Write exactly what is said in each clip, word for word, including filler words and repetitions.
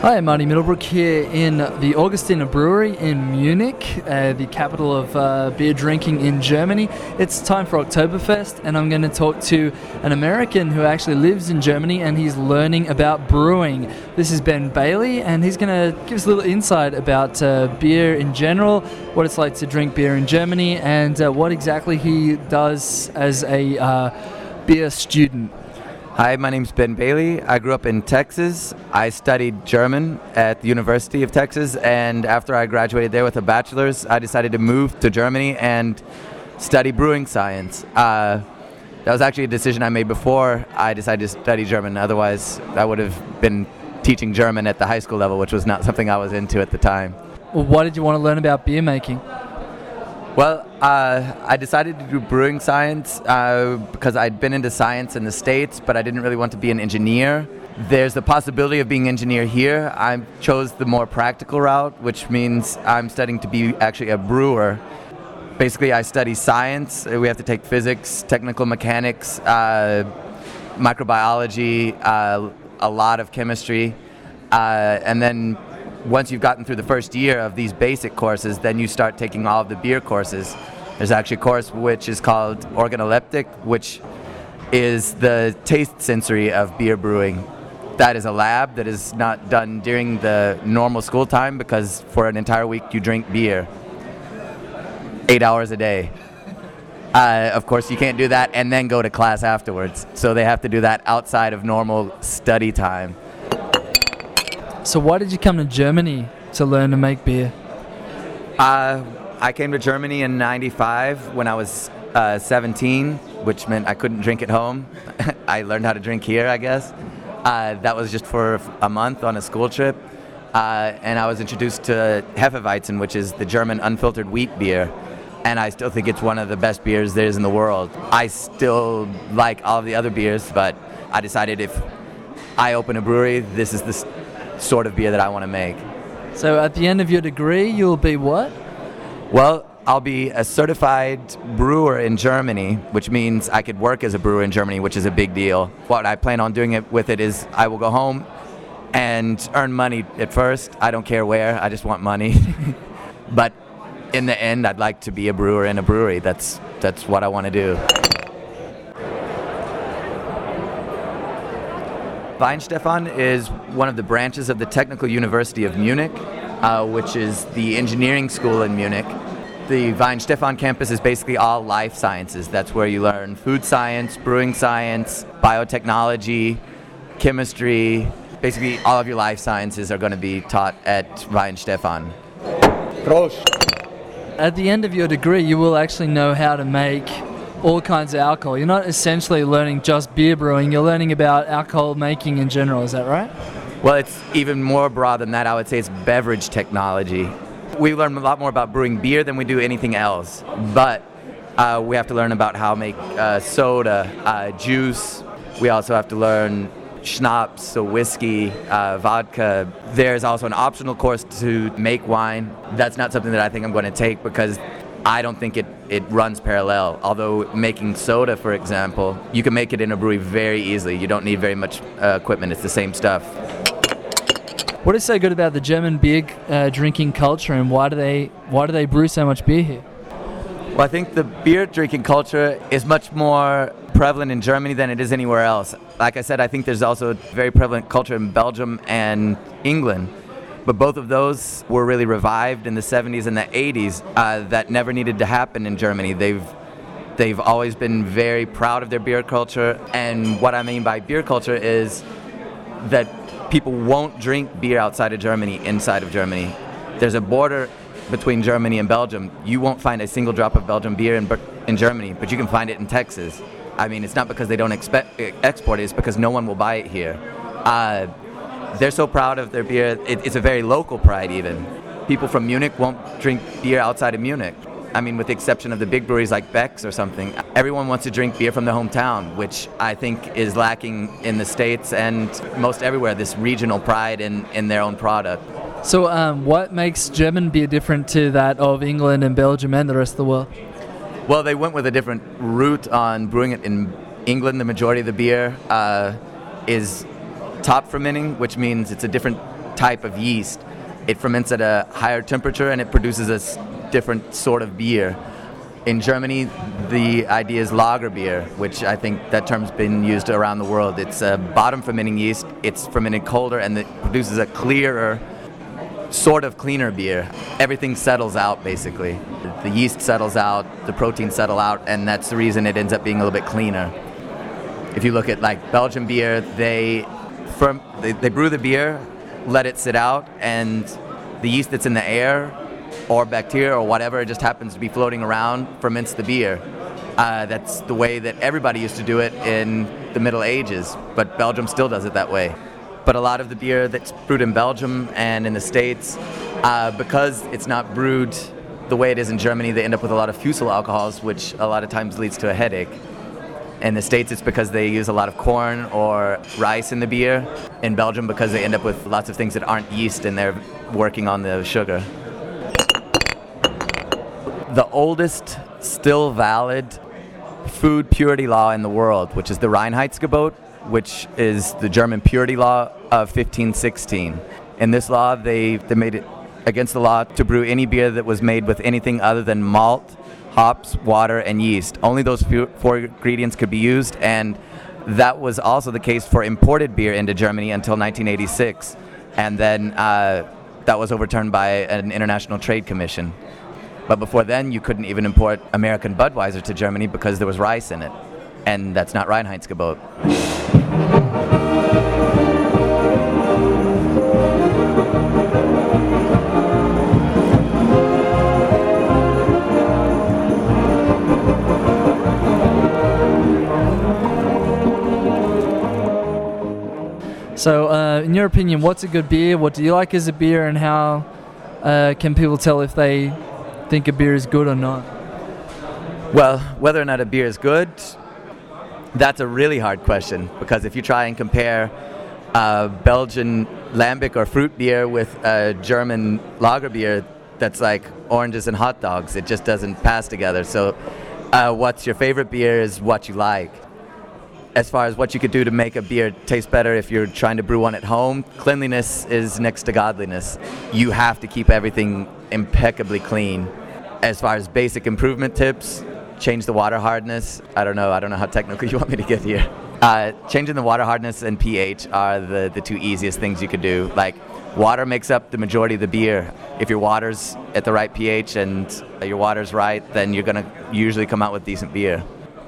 Hi, Marty Middlebrook here in the Augustiner Brewery in Munich, uh, the capital of uh, beer drinking in Germany. It's time for Oktoberfest, and I'm going to talk to an American who actually lives in Germany, and he's learning about brewing. This is Ben Bailey, and he's going to give us a little insight about uh, beer in general, what it's like to drink beer in Germany, and uh, what exactly he does as a uh, beer student. Hi, my name's Ben Bailey. I grew up in Texas. I studied German at the University of Texas, and after I graduated there with a bachelor's, I decided to move to Germany and study brewing science. Uh, that was actually a decision I made before I decided to study German. Otherwise, I would have been teaching German at the high school level, which was not something I was into at the time. Well, why did you want to learn about beer making? Well, uh, I decided to do brewing science uh, because I'd been into science in the States, but I didn't really want to be an engineer. There's the possibility of being an engineer here. I chose the more practical route, which means I'm studying to be actually a brewer. Basically, I study science. We have to take physics, technical mechanics, uh, microbiology, uh, a lot of chemistry, uh, and then once you've gotten through the first year of these basic courses, then you start taking all of the beer courses. There's actually a course which is called organoleptic, which is the taste sensory of beer brewing. That is a lab that is not done during the normal school time because for an entire week you drink beer. Eight hours a day. Uh, of course, you can't do that and then go to class afterwards. So they have to do that outside of normal study time. So why did you come to Germany to learn to make beer? Uh, I came to Germany in ninety-five when I was uh, seventeen, which meant I couldn't drink at home. I learned how to drink here, I guess. Uh, that was just for a month on a school trip. Uh, and I was introduced to Hefeweizen, which is the German unfiltered wheat beer. And I still think it's one of the best beers there is in the world. I still like all of the other beers, but I decided if I open a brewery, this is the sort of beer that I want to make. So at the end of your degree, you'll be what? Well, I'll be a certified brewer in Germany, which means I could work as a brewer in Germany, which is a big deal. What I plan on doing it with it is I will go home and earn money at first. I don't care where, I just want money. But in the end, I'd like to be a brewer in a brewery. That's that's what I want to do. Weihenstephan is one of the branches of the Technical University of Munich, uh, which is the engineering school in Munich. The Weihenstephan campus is basically all life sciences. That's where you learn food science, brewing science, biotechnology, chemistry. Basically, all of your life sciences are going to be taught at Weihenstephan. Prost. At the end of your degree, you will actually know how to make all kinds of alcohol. You're not essentially learning just beer brewing, you're learning about alcohol making in general, is that right? Well, it's even more broad than that. I would say it's beverage technology. We learn a lot more about brewing beer than we do anything else, but uh, we have to learn about how to make uh, soda, uh, juice. We also have to learn schnapps, so whiskey, uh, vodka. There's also an optional course to make wine. That's not something that I think I'm going to take because I don't think it, it runs parallel. Although making soda, for example, you can make it in a brewery very easily. You don't need very much uh, equipment. It's the same stuff. What is so good about the German beer uh, drinking culture, and why do they why do they brew so much beer here? Well, I think the beer drinking culture is much more prevalent in Germany than it is anywhere else. Like I said, I think there's also a very prevalent culture in Belgium and England. But both of those were really revived in the seventies and the eighties. Uh, that never needed to happen in Germany. They've they've always been very proud of their beer culture. And what I mean by beer culture is that people won't drink beer outside of Germany, inside of Germany. There's a border between Germany and Belgium. You won't find a single drop of Belgian beer in, in Germany, but you can find it in Texas. I mean, it's not because they don't expect, export it, it's because no one will buy it here. Uh, They're so proud of their beer. It, it's a very local pride even. People from Munich won't drink beer outside of Munich. I mean, with the exception of the big breweries like Beck's or something. Everyone wants to drink beer from their hometown, which I think is lacking in the States and most everywhere, this regional pride in, in their own product. So um, what makes German beer different to that of England and Belgium and the rest of the world? Well, they went with a different route on brewing it. In England, the majority of the beer uh, is top fermenting, which means it's a different type of yeast. It ferments at a higher temperature and it produces a s- different sort of beer. In Germany, the idea is lager beer, which I think that term's been used around the world. It's a bottom fermenting yeast. It's fermented colder and it produces a clearer, sort of cleaner beer. Everything settles out, basically. The yeast settles out, the proteins settle out, and that's the reason it ends up being a little bit cleaner. If you look at like Belgian beer, they, ferm- they, they brew the beer, let it sit out, and the yeast that's in the air or bacteria or whatever just happens to be floating around ferments the beer. Uh, that's the way that everybody used to do it in the Middle Ages, but Belgium still does it that way. But a lot of the beer that's brewed in Belgium and in the States, uh, because it's not brewed the way it is in Germany, they end up with a lot of fusel alcohols, which a lot of times leads to a headache. In the States, it's because they use a lot of corn or rice in the beer. In Belgium, because they end up with lots of things that aren't yeast and they're working on the sugar. The oldest still valid food purity law in the world, which is the Reinheitsgebot, which is the German purity law of fifteen sixteen. In this law, they, they made it against the law to brew any beer that was made with anything other than malt, hops, water, and yeast. Only those few, four ingredients could be used, and that was also the case for imported beer into Germany until nineteen eighty-six. And then uh, that was overturned by an international trade commission. But before then, you couldn't even import American Budweiser to Germany because there was rice in it. And that's not Reinheitsgebot. So, uh, in your opinion, what's a good beer? What do you like as a beer, and how uh, can people tell if they think a beer is good or not? Well, whether or not a beer is good, that's a really hard question, because if you try and compare uh, Belgian lambic or fruit beer with a German lager beer, that's like oranges and hot dogs. It just doesn't pass together. So uh, what's your favorite beer is what you like. As far as what you could do to make a beer taste better if you're trying to brew one at home, cleanliness is next to godliness. You have to keep everything impeccably clean. As far as basic improvement tips, change the water hardness. I don't know. I don't know how technical you want me to get here. Uh, changing the water hardness and pH are the, the two easiest things you could do. Like, water makes up the majority of the beer. If your water's at the right pH and your water's right, then you're going to usually come out with decent beer.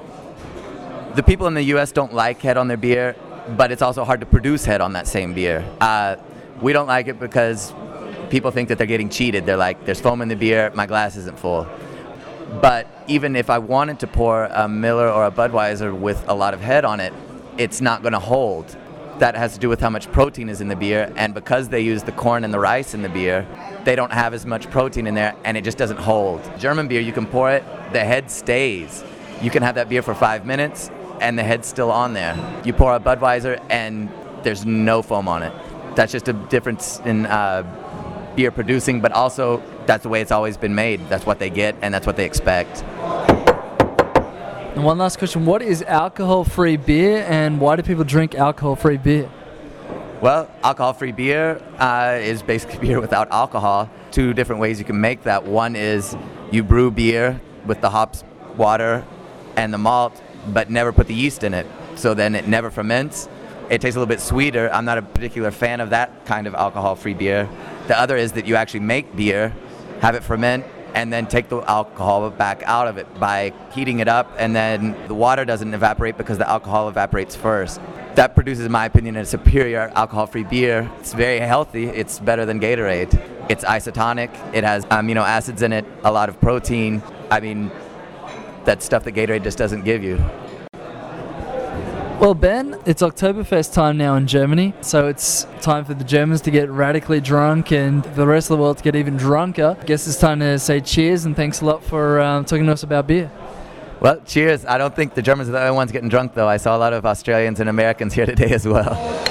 The people in the U S don't like head on their beer, but it's also hard to produce head on that same beer. Uh, we don't like it because people think that they're getting cheated. They're like, there's foam in the beer, my glass isn't full. But even if I wanted to pour a Miller or a Budweiser with a lot of head on it, it's not going to hold. That has to do with how much protein is in the beer, and because they use the corn and the rice in the beer, they don't have as much protein in there, and it just doesn't hold. German beer, you can pour it, the head stays. You can have that beer for five minutes, and the head's still on there. You pour a Budweiser, and there's no foam on it. That's just a difference in uh, beer producing, but also that's the way it's always been made. That's what they get, and that's what they expect. And one last question, what is alcohol-free beer, and why do people drink alcohol-free beer? Well, alcohol-free beer uh, is basically beer without alcohol. Two different ways you can make that. One is you brew beer with the hops, water, and the malt, but never put the yeast in it. So then it never ferments. It tastes a little bit sweeter. I'm not a particular fan of that kind of alcohol-free beer. The other is that you actually make beer, have it ferment, and then take the alcohol back out of it by heating it up, and then the water doesn't evaporate because the alcohol evaporates first. That produces, in my opinion, a superior alcohol-free beer. It's very healthy. It's better than Gatorade. It's isotonic. It has amino acids in it, a lot of protein. I mean, that's stuff that Gatorade just doesn't give you. Well, Ben, it's Oktoberfest time now in Germany, so it's time for the Germans to get radically drunk and the rest of the world to get even drunker. I guess it's time to say cheers, and thanks a lot for um, talking to us about beer. Well, cheers. I don't think the Germans are the only ones getting drunk, though. I saw a lot of Australians and Americans here today as well.